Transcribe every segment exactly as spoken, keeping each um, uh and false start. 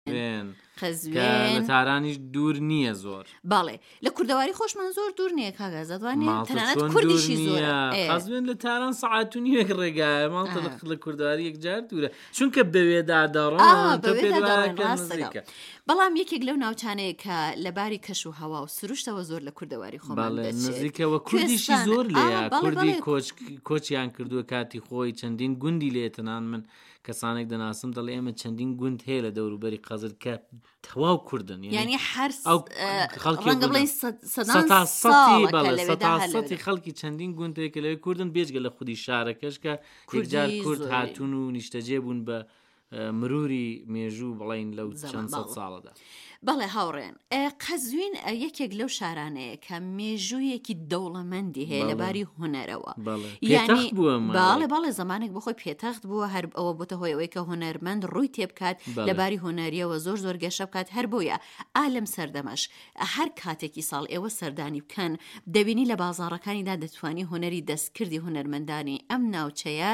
قەزوێن لە تارانیش دوور نییە زۆر. باڵێ لە کوردەواری خۆشمان زۆر دوور نییە کاگازادوانێ تەنانەت کوردیشی زۆرە. قەزوێن لە تاران سەعات و نیوێک ڕێگایە ماڵتە لە کوردەواری یەکجار دوورە چونکە بەوێداداڕۆن. بەڵام یەکێک لەو ناوچانەیە کە لەباری کەش و هەوا و سروشتەوە زۆر لە کوردەواری خۆمان نزیکەوە کوردیشی زۆر لێیە. کوردی کۆچیان کردووە کاتی خۆی چەندین گوندی لێتەنان من کەسانێک دەناسم دەڵێ ئێمە چەندین گوند هەیە لە دەوروبەری قەزر کە تەواو کوردن یعنی هەر ڕەنگە بڵێن سەداسەتی خەڵکی چەندین گوندێک لەوێ کوردن بێجگە لە خودی شارەکەش کە یەکجار کورد هاتوون و نیشتەجێ بوون بە مروری مێژوو بڵین لەو چەند سەد ساڵەدا. بەڵێ هاوڕێن قەزوین یەکێک لەو شارانەیە کە مێژوویەکی دەوڵەمەندی هەیە لەباری هونەرەوە. یعنی باڵێ باڵێ زمانێک بخۆی پێتەخت بووە هەر ئەوە بۆتە هۆی ئەوەی کە هونەرمەند ڕووی تێبکات لەباری هونەریەوە زۆر زۆر گەشە بکات هەر بۆیە ئالەم سەردەمەش هەر کاتێکی ساڵ ئێوە سەردانی بکەن دەبینی لە بازاڕەکانیدا دەتوانی هونەری دەستکردی هونەرمەندانی ئەم ناوچەیە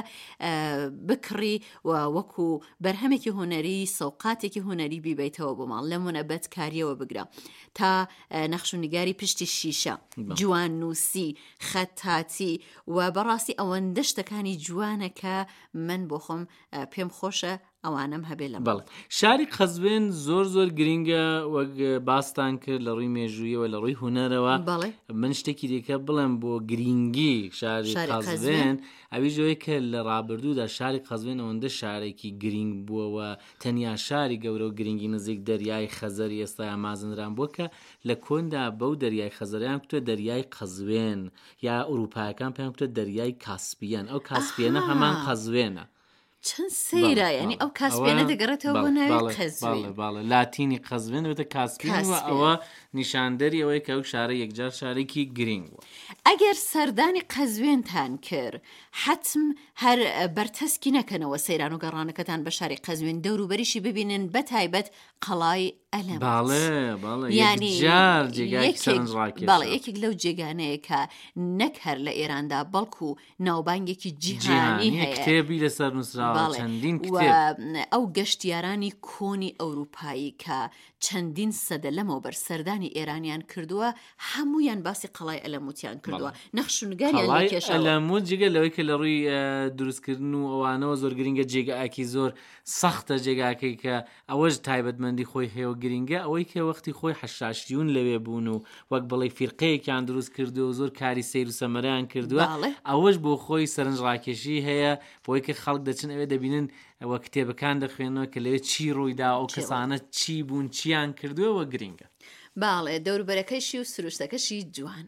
بکڕی و وەکو بەرهەمێکی هونەری سەوقاتێکی هونەری بیبیتەوە بۆ ماڵ لەمونە کاریەوە بگرە تا نەخشونیگاری پشتی شیشە جوان نووسی خەتاتی و بەڕاستی ئەوەندە شتەکانی جوانە کە من بۆ خۆم پێم خۆشە ئەوانم هەبێ لە بەڵێ. شاری قەزوێن زۆر زۆر گرینگە وەک باستان کرد لە ڕووی مێژوویەوە لە ڕووی هونەرەوە. من شتێکی دیکە بڵێم بۆ گرینگی شاری قەزوێن ئەوی ژۆی کە لە ڕابردوودا شاری قەزوێن ئەوەندە شارێکی گرینگ بووەوە تەنیا شاری گەورە و گرینگی نزیک دەریای خەزەر ئێستا ئامازنران بووە کە لە کۆندا بەو دەریای خەزەریان کوتە دەریای قەزوێن یا ئوروپایەکان پێیان کوتە دەریای کاسپیان. ئەو کاسپیانە هەمان قەزوێنە. چەند سەیرە یعنی ئەو کاسپیانە دەگەڕێتەوە بۆ ناوی قەزوین. باڵێ لاتینی قەزوێن وێتە کاسپیان و ئەوە نیشاندەری ئەوەی کە ئەو شارە یەکجار شارێکی گرینگ بووە. ئەگەر سەردانی قەزوێنتان کرد حتم هەر بەرتەسکی نەکەنەوە سەیران و گەڕانەکەتان بە شاری قەزوێن دەوروبەریشی ببینن بەتایبەت قەڵای ئەلەموت. باڵێ باڵێ یەکجار جێگایەکی سەرنجڕاکێشە. باڵێ یەکێک لەو جێگانەیە کە نەک هەر لە ئێراندا بەڵکو ناوبانگێکی جیهانی هەیە. کتێبی لەسەر نووسراوە چەندین کتێب. ئەو گەشتیارانی کۆنی ئەوروپایی کە چەندین سەدە لەمەوە بەر سەردانی ئێرانیان کردووە هەمویان باسی قەڵای ئەلەموتیان کردووە. نەخشونگاریان کێشاوە. ئەلەموت جگە لەوەی کە لە ڕووی دروستکردن و ئەوانەوە زۆر گرینگە جێگایەکی زۆر سەختە جێگاکەی کە ئەوەش تایبەتمەندی خۆی هەیە و گرینگە ئەوەی کە وەختی خۆی حەشاشیون لەوێ بوون و وەک بڵێ فیرقەیەکیان دروست کردو و زۆر کاری سیر و سەمەرەیان کردووە ئەوەش بۆ خۆی سەرنجڕاکێشی هەیە بۆی کە خەڵک دەچن ئەوێ دەبینن ئەوە کتێبەکان دەخوێنەوە کە لەوێ چی ڕوویدا ئەو کەسانە چی بوون چیان کردووە وە گرینگە. باڵێ دەوروبەرەکەیشی و سروشتەکەشی جوانە.